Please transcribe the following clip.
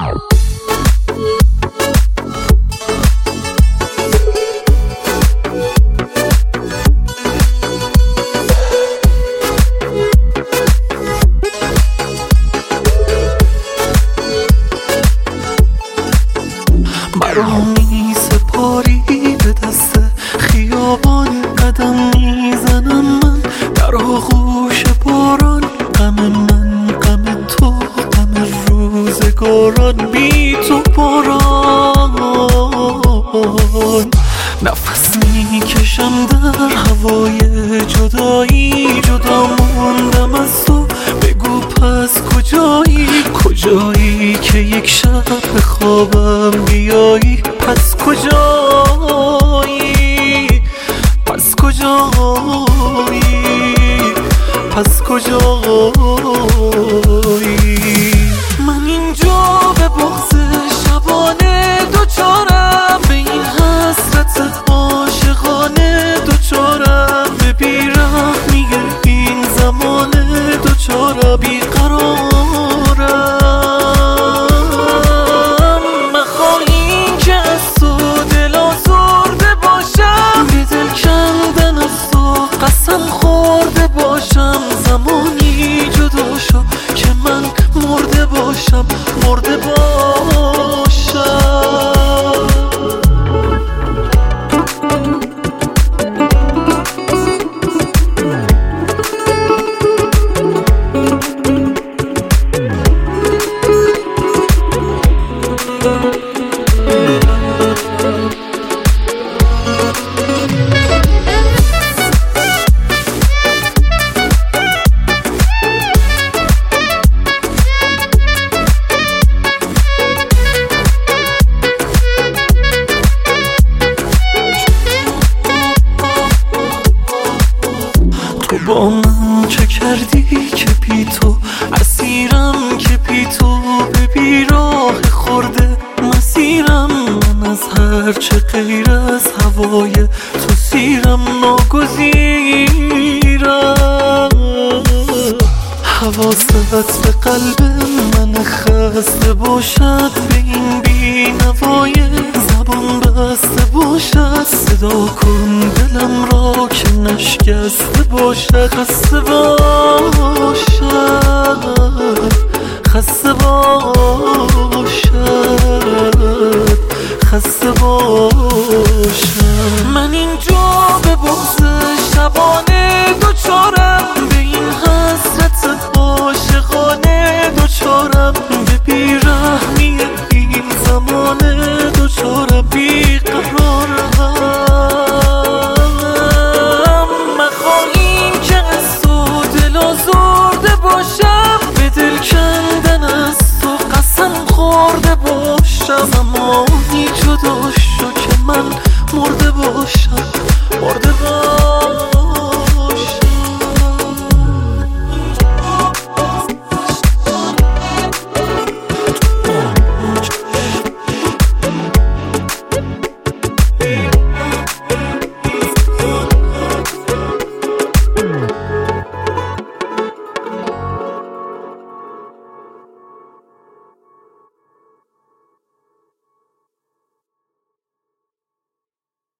برامی سپاری به دست خیابان قدم میزنم من در آغوش باران. غم من غم تو غم روزگاران بی تو باران. نفس میکشم در هوای جدایی، جدا موندم از تو. بگو پس کجایی، کجایی که یک شب به خوابم بیایی؟ پس کجایی، پس کجایی، پس کجایی؟ من اینجا به بغض شبانه دوچارم، به این حسرت عاشقانه دوچارم، به بیرحمی این زمانه دوچارم، بیقرارم. مخواهی که از تو دل آزرده باشم، به دل کندن از تو قسم خورده باشم. زمانی جدا شو که من مرده باشم، مرده باشم. تو با من چه کردی که بی تو اسیرم، که بی تو به بیراه خورده مسیرم. من از هر چه غیر از هوای تو سیرم، ناگزیرم. حواست به قلب من خسته باشد، به این بینوای زبان بسته باشد. صدا کن دلم را که نشکسته باشد، خسته باشد، خسته باشد، خسته باشد. من اینجا به بغض شبانه دوچارم، به این حسرت عاشقانه دوچارم، به بیرحمی این زمانه دوچارم، بیقرارم. مخواهی که از تو دل آزرده باشم، به دل کندن از تو قسم خورده باشم. زمانی جدا شو که من مرده باشم، مرده باشم.